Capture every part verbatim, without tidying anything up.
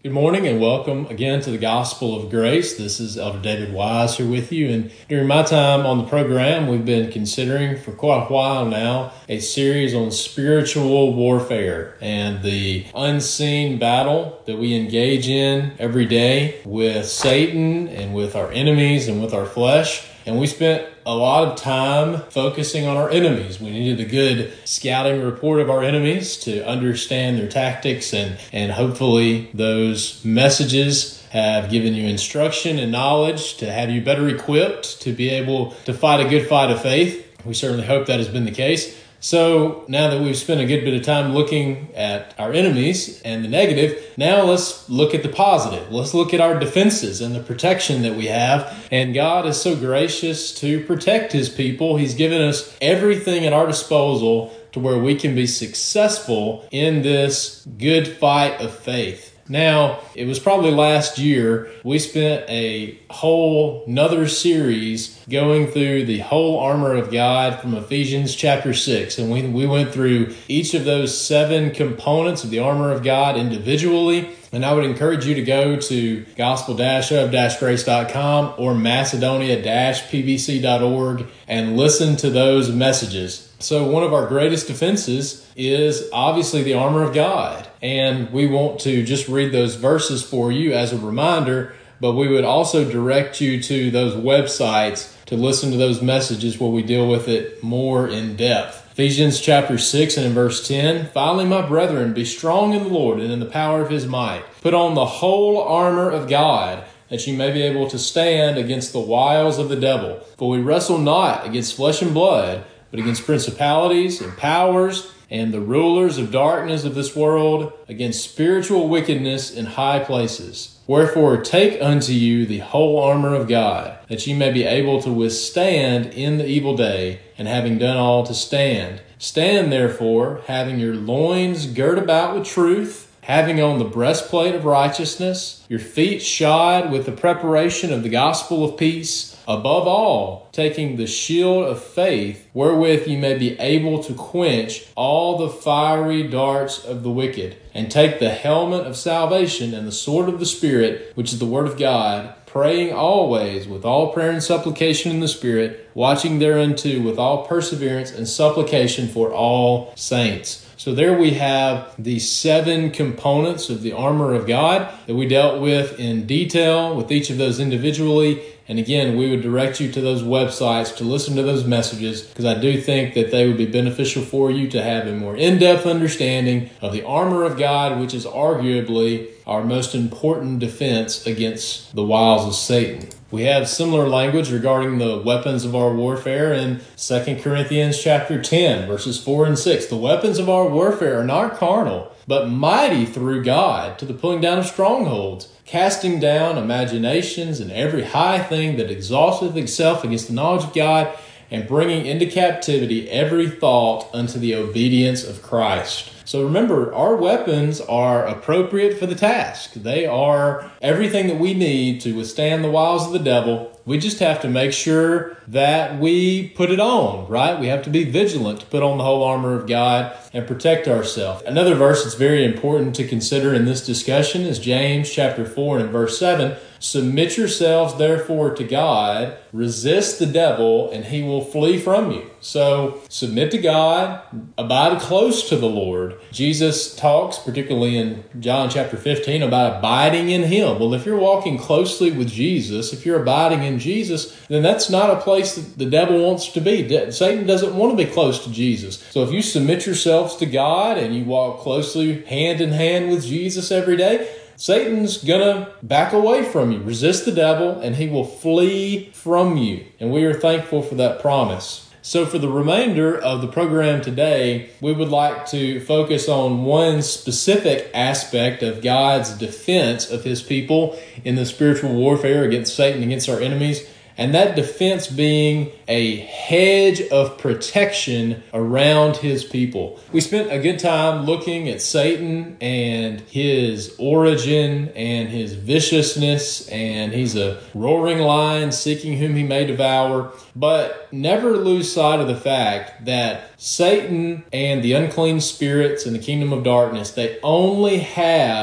Good morning and welcome again to the Gospel of Grace. This is Elder David Wise here with you. And during my time on the program, we've been considering for quite a while now a series on spiritual warfare and the unseen battle that we engage in every day with Satan and with our enemies and with our flesh. And we spent a lot of time focusing on our enemies. We needed a good scouting report of our enemies to understand their tactics, and, and hopefully those messages have given you instruction and knowledge to have you better equipped to be able to fight a good fight of faith. We certainly hope that has been the case. So now that we've spent a good bit of time looking at our enemies and the negative, now let's look at the positive. Let's look at our defenses and the protection that we have. And God is so gracious to protect His people. He's given us everything at our disposal to where we can be successful in this good fight of faith. Now, it was probably last year, we spent a whole nother series going through the whole armor of God from Ephesians chapter six. And we, we went through each of those seven components of the armor of God individually. And I would encourage you to go to gospel dash of dash grace dot com or macedonia dash p b c dot org and listen to those messages. So one of our greatest defenses is obviously the armor of God. And we want to just read those verses for you as a reminder, but we would also direct you to those websites to listen to those messages where we deal with it more in depth. Ephesians chapter six and in verse ten, finally, my brethren, be strong in the Lord and in the power of His might. Put on the whole armor of God, that you may be able to stand against the wiles of the devil. For we wrestle not against flesh and blood, but against principalities and powers and the rulers of darkness of this world, against spiritual wickedness in high places. Wherefore take unto you the whole armor of God, that ye may be able to withstand in the evil day, and having done all to stand. Stand therefore, having your loins girt about with truth, having on the breastplate of righteousness, your feet shod with the preparation of the gospel of peace, above all, taking the shield of faith, wherewith ye may be able to quench all the fiery darts of the wicked, and take the helmet of salvation and the sword of the Spirit, which is the word of God, praying always with all prayer and supplication in the Spirit, watching thereunto with all perseverance and supplication for all saints. So there we have the seven components of the armor of God that we dealt with in detail with each of those individually. And again, we would direct you to those websites to listen to those messages, because I do think that they would be beneficial for you to have a more in-depth understanding of the armor of God, which is arguably our most important defense against the wiles of Satan. We have similar language regarding the weapons of our warfare in Second Corinthians chapter ten, verses four and six. The weapons of our warfare are not carnal, but mighty through God to the pulling down of strongholds, casting down imaginations and every high thing that exalteth itself against the knowledge of God, and bringing into captivity every thought unto the obedience of Christ. So remember, our weapons are appropriate for the task. They are everything that we need to withstand the wiles of the devil. We just have to make sure that we put it on, right? We have to be vigilant to put on the whole armor of God and protect ourselves. Another verse that's very important to consider in this discussion is James chapter four and verse seven. Submit yourselves therefore to God, resist the devil, and he will flee from you. So submit to God, abide close to the Lord. Jesus talks, particularly in John chapter fifteen, about abiding in Him. Well, if you're walking closely with Jesus, if you're abiding in Jesus, then that's not a place that the devil wants to be. Satan doesn't want to be close to Jesus. So if you submit yourselves to God and you walk closely hand in hand with Jesus every day, Satan's gonna back away from you. Resist the devil and he will flee from you. And we are thankful for that promise. So for the remainder of the program today, we would like to focus on one specific aspect of God's defense of His people in the spiritual warfare against Satan, against our enemies, and that defense being a hedge of protection around His people. We spent a good time looking at Satan and his origin and his viciousness, and he's a roaring lion seeking whom he may devour. But never lose sight of the fact that Satan and the unclean spirits in the kingdom of darkness, they only have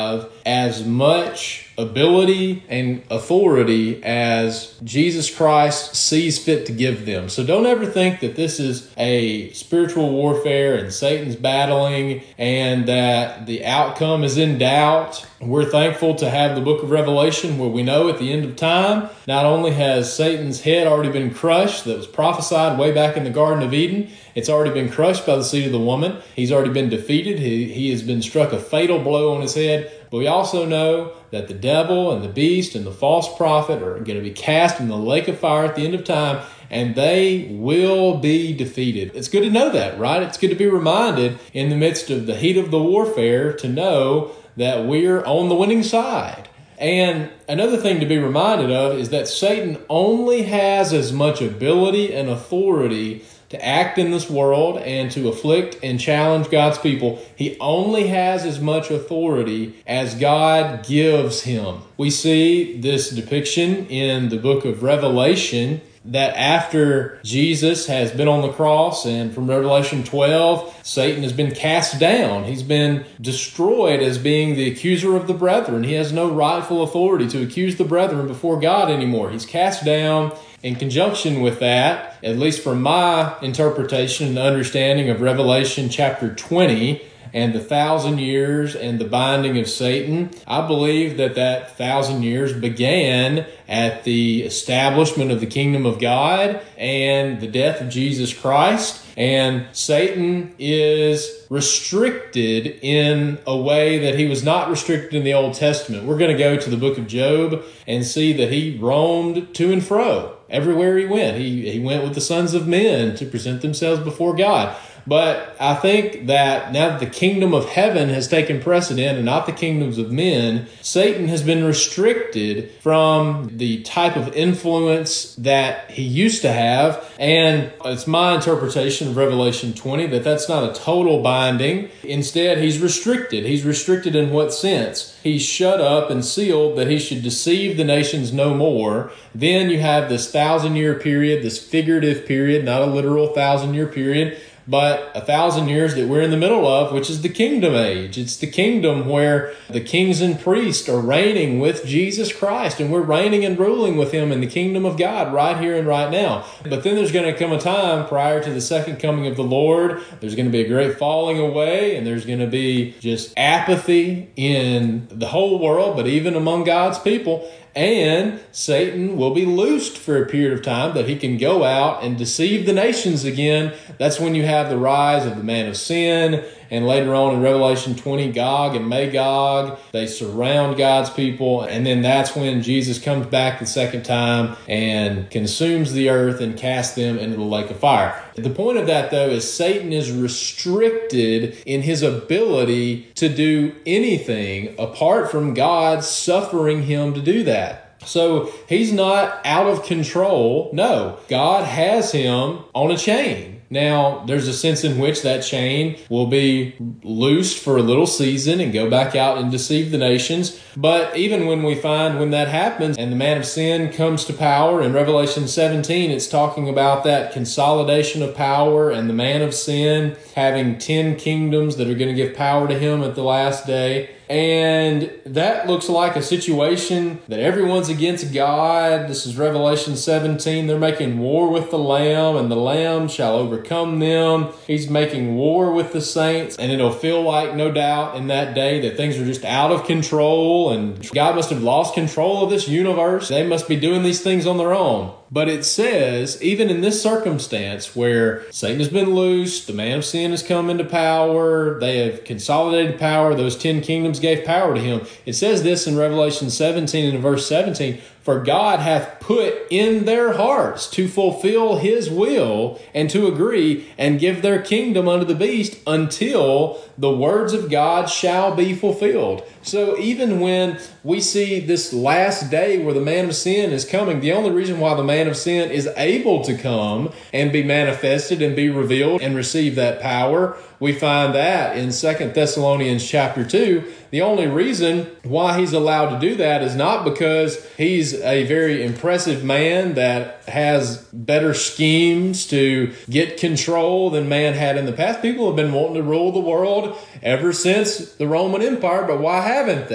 as much ability and authority as Jesus Christ sees fit to give them. So don't ever think that this is a spiritual warfare and Satan's battling and that the outcome is in doubt. We're thankful to have the book of Revelation where we know at the end of time, not only has Satan's head already been crushed that was prophesied way back in the Garden of Eden, it's already been crushed by the seed of the woman. He's already been defeated. He, he has been struck a fatal blow on his head. But we also know that the devil and the beast and the false prophet are going to be cast in the lake of fire at the end of time, and they will be defeated. It's good to know that, right? It's good to be reminded in the midst of the heat of the warfare to know that we're on the winning side. And another thing to be reminded of is that Satan only has as much ability and authority to act in this world and to afflict and challenge God's people. He only has as much authority as God gives him. We see this depiction in the book of Revelation that after Jesus has been on the cross, and from Revelation twelve, Satan has been cast down. He's been destroyed as being the accuser of the brethren. He has no rightful authority to accuse the brethren before God anymore. He's cast down. In conjunction with that, at least from my interpretation and understanding of Revelation chapter twenty, and the thousand years and the binding of Satan, I believe that that thousand years began at the establishment of the kingdom of God and the death of Jesus Christ. And Satan is restricted in a way that he was not restricted in the Old Testament. We're going to go to the book of Job and see that he roamed to and fro everywhere he went. He, he went with the sons of men to present themselves before God. But I think that now that the kingdom of heaven has taken precedent and not the kingdoms of men, Satan has been restricted from the type of influence that he used to have. And it's my interpretation of Revelation twenty that that's not a total binding. Instead, he's restricted. He's restricted in what sense? He's shut up and sealed that he should deceive the nations no more. Then you have this thousand year period, this figurative period, not a literal thousand year period, but a thousand years that we're in the middle of, which is the kingdom age. It's the kingdom where the kings and priests are reigning with Jesus Christ, and we're reigning and ruling with him in the kingdom of God right here and right now. But then there's going to come a time prior to the second coming of the Lord. There's going to be a great falling away, and there's going to be just apathy in the whole world, but even among God's people. And Satan will be loosed for a period of time that he can go out and deceive the nations again. That's when you have the rise of the man of sin. And later on in Revelation twenty, Gog and Magog, they surround God's people. And then that's when Jesus comes back the second time and consumes the earth and casts them into the lake of fire. The point of that, though, is Satan is restricted in his ability to do anything apart from God suffering him to do that. So he's not out of control. No, God has him on a chain. Now, there's a sense in which that chain will be loosed for a little season and go back out and deceive the nations. But even when we find when that happens and the man of sin comes to power, in Revelation seventeen, it's talking about that consolidation of power and the man of sin having ten kingdoms that are going to give power to him at the last day. And that looks like a situation that everyone's against God. This is Revelation seventeen. They're making war with the Lamb, and the Lamb shall overcome them. He's making war with the saints, and it'll feel like, no doubt, in that day that things are just out of control, and God must have lost control of this universe. They must be doing these things on their own. But it says, even in this circumstance where Satan has been loosed, the man of sin has come into power, they have consolidated power, those ten kingdoms gave power to him. It says this in Revelation seventeen and verse seventeen, for God hath put in their hearts to fulfill his will and to agree and give their kingdom unto the beast until the words of God shall be fulfilled. So even when we see this last day where the man of sin is coming, the only reason why the man of sin is able to come and be manifested and be revealed and receive that power, we find that in Second Thessalonians chapter two. The only reason why he's allowed to do that is not because he's a very impressive man that has better schemes to get control than man had in the past. People have been wanting to rule the world ever since the Roman Empire, but why haven't they?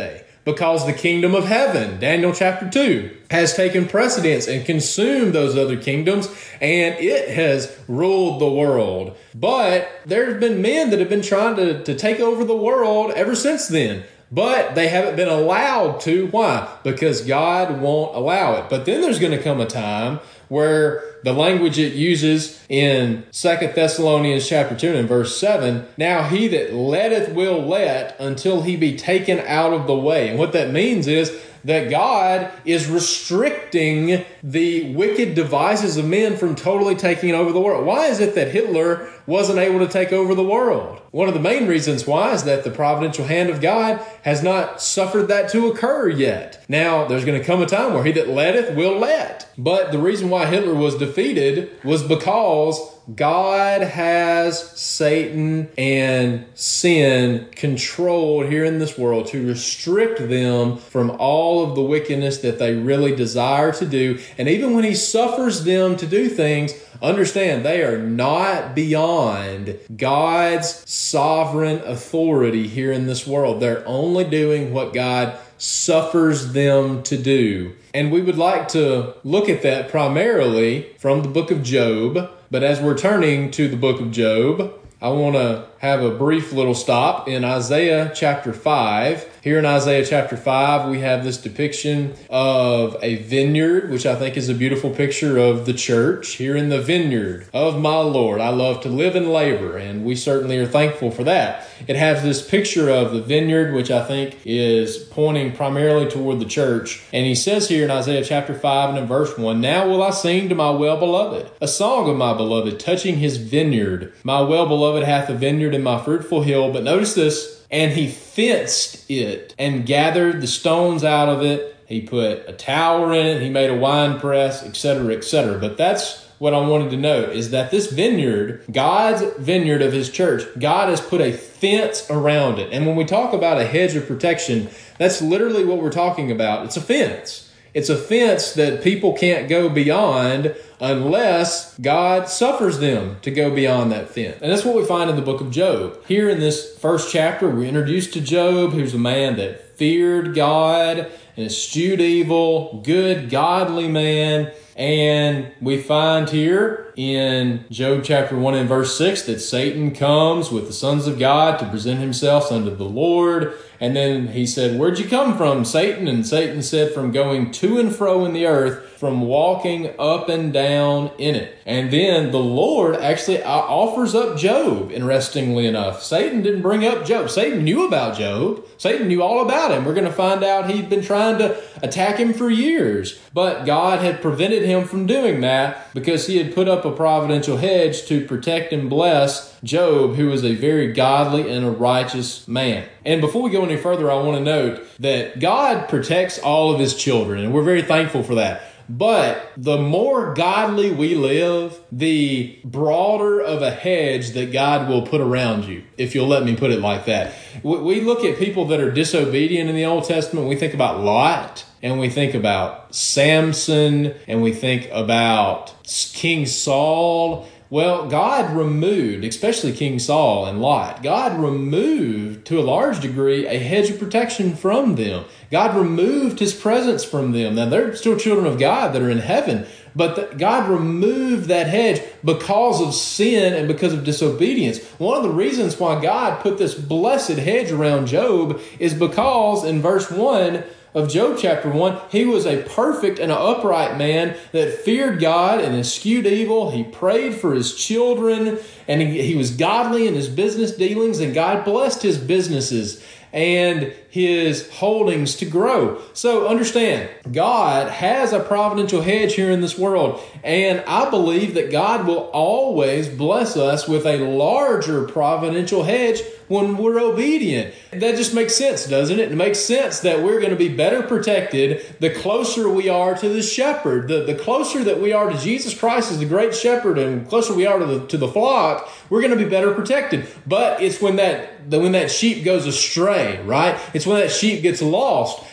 because the kingdom of heaven, Daniel chapter two, has taken precedence and consumed those other kingdoms, and it has ruled the world. But there's been men that have been trying to, to take over the world ever since then. But they haven't been allowed to. Why? Because God won't allow it. But then there's going to come a time where the language it uses in Second Thessalonians chapter two and verse seven, now he that letteth will let until he be taken out of the way. And what that means is that God is restricting the wicked devices of men from totally taking over the world. Why is it that Hitler wasn't able to take over the world? One of the main reasons why is that the providential hand of God has not suffered that to occur yet. Now, there's going to come a time where he that letteth will let. But the reason why Hitler was defeated was because God has Satan and sin controlled here in this world to restrict them from all of the wickedness that they really desire to do. And even when he suffers them to do things, understand they are not beyond God's sovereign authority here in this world. They're only doing what God suffers them to do. And we would like to look at that primarily from the book of Job. But as we're turning to the book of Job, I want to have a brief little stop in Isaiah chapter five. Here in Isaiah chapter five, we have this depiction of a vineyard, which I think is a beautiful picture of the church. Here in the vineyard of my Lord, I love to live and labor, and we certainly are thankful for that. It has this picture of the vineyard, which I think is pointing primarily toward the church. And he says here in Isaiah chapter five and in verse one, now will I sing to my well-beloved, a song of my beloved, touching his vineyard. My well-beloved hath a vineyard in my fruitful hill. But notice this, and he fenced it and gathered the stones out of it. He put a tower in it. He made a wine press, et cetera, et cetera. But that's what I wanted to note, is that this vineyard, God's vineyard of his church, God has put a fence around it. And when we talk about a hedge of protection, that's literally what we're talking about. It's a fence. It's a fence that people can't go beyond unless God suffers them to go beyond that fence. And that's what we find in the book of Job. Here in this first chapter, we're introduced to Job, who's a man that feared God and eschewed evil, good, godly man. And we find here in Job chapter one and verse six that Satan comes with the sons of God to present himself unto the Lord. And then he said, where'd you come from, Satan? And Satan said, from going to and fro in the earth, from walking up and down in it. And then the Lord actually offers up Job, interestingly enough. Satan didn't bring up Job. Satan knew about Job. Satan knew all about him. We're going to find out he'd been trying to attack him for years. But God had prevented him from doing that because he had put up a providential hedge to protect and bless Job, who was a very godly and a righteous man. And before we go any further, I want to note that God protects all of his children, and we're very thankful for that. But the more godly we live, the broader of a hedge that God will put around you, if you'll let me put it like that. We look at people that are disobedient in the Old Testament. We think about Lot, and we think about Samson, and we think about King Saul. Well, God removed, especially King Saul and Lot, God removed to a large degree a hedge of protection from them. God removed his presence from them. Now, they're still children of God that are in heaven, but the, God removed that hedge because of sin and because of disobedience. One of the reasons why God put this blessed hedge around Job is because in verse one of Job chapter one, he was a perfect and an upright man that feared God and eschewed evil. He prayed for his children, and he, he was godly in his business dealings, and God blessed his businesses and his holdings to grow. So understand, God has a providential hedge here in this world, and I believe that God will always bless us with a larger providential hedge when we're obedient. That just makes sense, doesn't it? It makes sense that we're going to be better protected the closer we are to the shepherd. The, the closer that we are to Jesus Christ as the great shepherd, and the closer we are to the, to the flock, we're going to be better protected. But it's when that, when that sheep goes astray, right? It's when that sheep gets lost.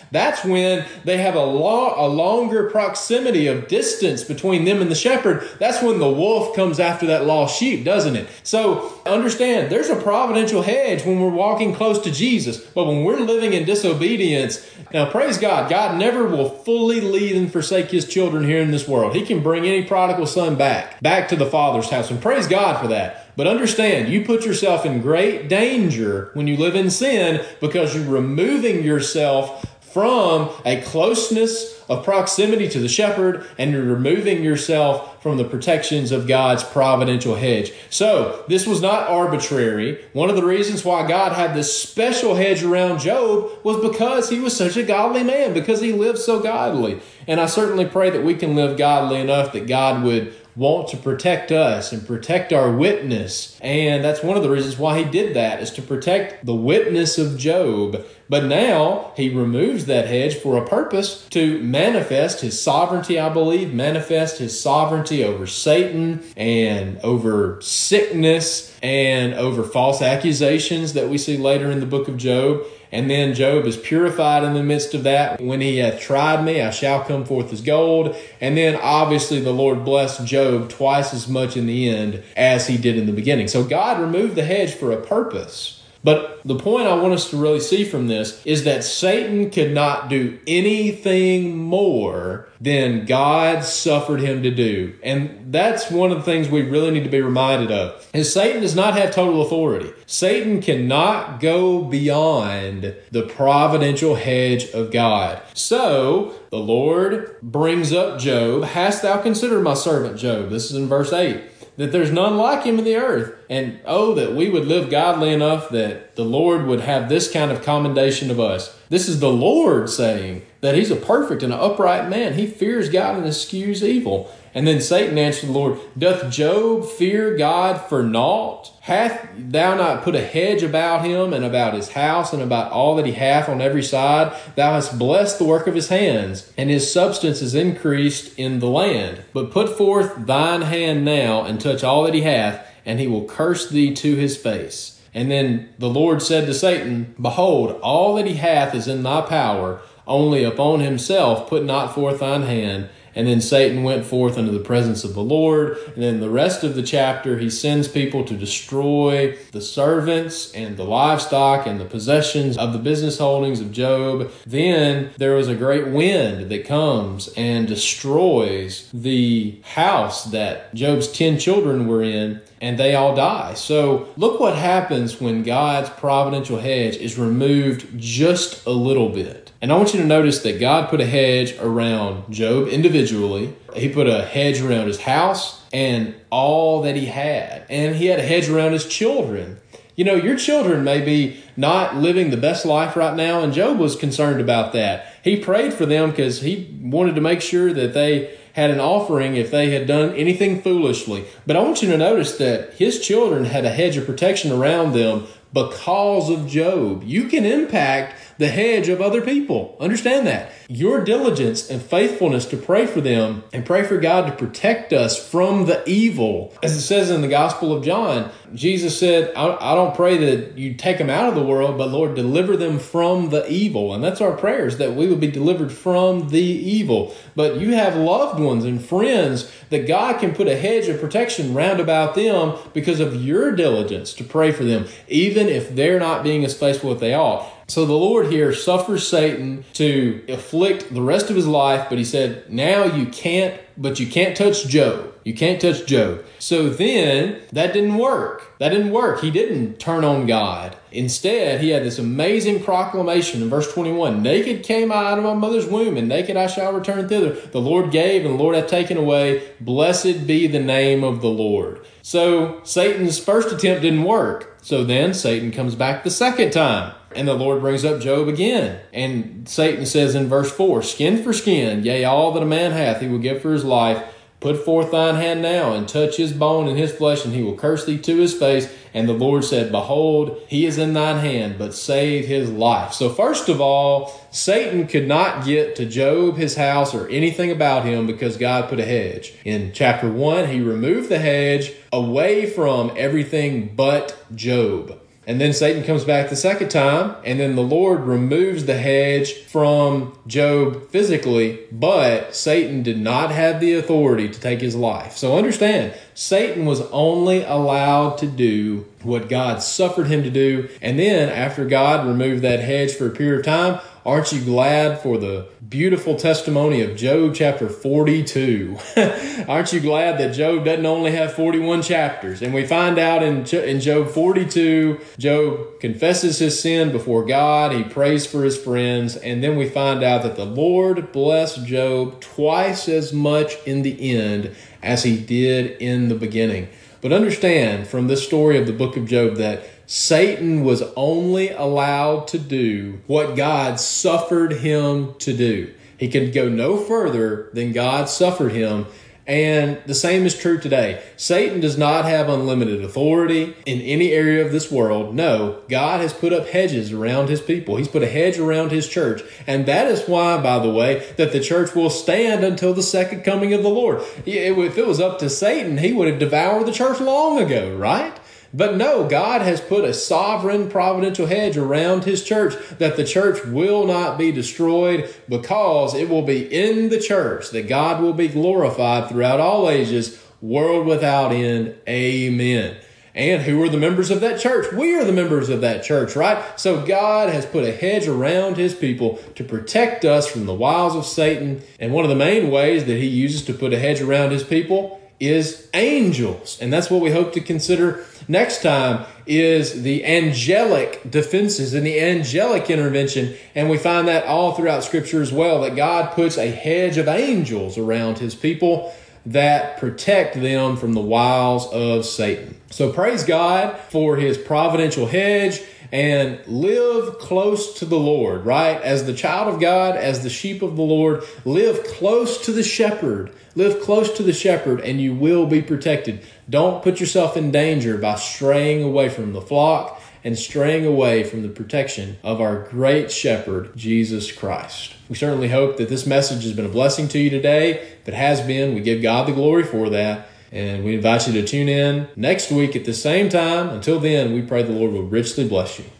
That's when they have a, lo- a longer proximity of distance between them and the shepherd. That's when the wolf comes after that lost sheep, doesn't it? So understand, there's a providential hedge when we're walking close to Jesus. But when we're living in disobedience, now praise God, God never will fully leave and forsake his children here in this world. He can bring any prodigal son back, back to the Father's house. And praise God for that. But understand, you put yourself in great danger when you live in sin because you're removing yourself from a closeness of proximity to the shepherd, and you're removing yourself from the protections of God's providential hedge. So this was not arbitrary. One of the reasons why God had this special hedge around Job was because he was such a godly man, because he lived so godly. And I certainly pray that we can live godly enough that God would want to protect us and protect our witness. And that's one of the reasons why he did that, is to protect the witness of Job. But now he removes that hedge for a purpose, to manifest his sovereignty, I believe, manifest his sovereignty over Satan and over sickness and over false accusations that we see later in the book of Job. And then Job is purified in the midst of that. When he hath tried me, I shall come forth as gold. And then obviously the Lord blessed Job twice as much in the end as he did in the beginning. So God removed the hedge for a purpose. But the point I want us to really see from this is that Satan could not do anything more than God suffered him to do. And that's one of the things we really need to be reminded of, is Satan does not have total authority. Satan cannot go beyond the providential hedge of God. So the Lord brings up Job. Hast thou considered my servant Job? This is in verse eight. That there's none like him in the earth. And oh, that we would live godly enough that the Lord would have this kind of commendation of us. This is the Lord saying that he's a perfect and an upright man. He fears God and eschews evil. And then Satan answered the Lord, doth Job fear God for naught? Hath thou not put a hedge about him and about his house and about all that he hath on every side? Thou hast blessed the work of his hands, and his substance is increased in the land. But put forth thine hand now and touch all that he hath, and he will curse thee to his face. And then the Lord said to Satan, behold, all that he hath is in thy power, only upon himself put not forth thine hand. And then Satan went forth into the presence of the Lord. And then the rest of the chapter, he sends people to destroy the servants and the livestock and the possessions of the business holdings of Job. Then there was a great wind that comes and destroys the house that Job's ten children were in, and they all die. So look what happens when God's providential hedge is removed just a little bit. And I want you to notice that God put a hedge around Job individually. He put a hedge around his house and all that he had. And he had a hedge around his children. You know, your children may be not living the best life right now, and Job was concerned about that. He prayed for them because he wanted to make sure that they had an offering if they had done anything foolishly. But I want you to notice that his children had a hedge of protection around them because of Job. You can impact the hedge of other people. Understand that. Your diligence and faithfulness to pray for them and pray for God to protect us from the evil. As it says in the Gospel of John, Jesus said, I, I don't pray that you take them out of the world, but Lord, deliver them from the evil. And that's our prayers, that we would be delivered from the evil. But you have loved ones and friends that God can put a hedge of protection round about them because of your diligence to pray for them, even if they're not being as faithful as they ought. So the Lord here suffers Satan to afflict the rest of his life, but he said, now you can't, but you can't touch Job. You can't touch Job. So then that didn't work. That didn't work. He didn't turn on God. Instead, he had this amazing proclamation in verse twenty-one. Naked came I out of my mother's womb, and naked I shall return thither. The Lord gave, and the Lord hath taken away. Blessed be the name of the Lord. So Satan's first attempt didn't work. So then Satan comes back the second time. And the Lord brings up Job again. And Satan says in verse four, skin for skin, yea, all that a man hath he will give for his life. Put forth thine hand now, and touch his bone and his flesh, and he will curse thee to his face. And the Lord said, behold, he is in thine hand, but save his life. So first of all, Satan could not get to Job, his house, or anything about him because God put a hedge. In chapter one, he removed the hedge away from everything but Job. And then Satan comes back the second time, and then the Lord removes the hedge from Job physically, but Satan did not have the authority to take his life. So understand, Satan was only allowed to do what God suffered him to do. And then after God removed that hedge for a period of time, aren't you glad for the beautiful testimony of Job chapter forty-two? Aren't you glad that Job doesn't only have forty-one chapters? And we find out in, in Job forty-two, Job confesses his sin before God. He prays for his friends. And then we find out that the Lord blessed Job twice as much in the end as he did in the beginning. But understand from this story of the book of Job that Satan was only allowed to do what God suffered him to do. He could go no further than God suffered him. And the same is true today. Satan does not have unlimited authority in any area of this world. No, God has put up hedges around his people. He's put a hedge around his church. And that is why, by the way, that the church will stand until the second coming of the Lord. If it was up to Satan, he would have devoured the church long ago, right? But no, God has put a sovereign providential hedge around his church that the church will not be destroyed, because it will be in the church that God will be glorified throughout all ages, world without end. Amen. And who are the members of that church? We are the members of that church, right? So God has put a hedge around his people to protect us from the wiles of Satan. And one of the main ways that he uses to put a hedge around his people is angels. And that's what we hope to consider next time, is the angelic defenses and the angelic intervention. And we find that all throughout Scripture as well, that God puts a hedge of angels around his people that protect them from the wiles of Satan. So praise God for his providential hedge, and live close to the Lord, right? As the child of God, as the sheep of the Lord, live close to the shepherd. Live close to the shepherd and you will be protected. Don't put yourself in danger by straying away from the flock and straying away from the protection of our great shepherd, Jesus Christ. We certainly hope that this message has been a blessing to you today. If it has been, we give God the glory for that. And we invite you to tune in next week at the same time. Until then, we pray the Lord will richly bless you.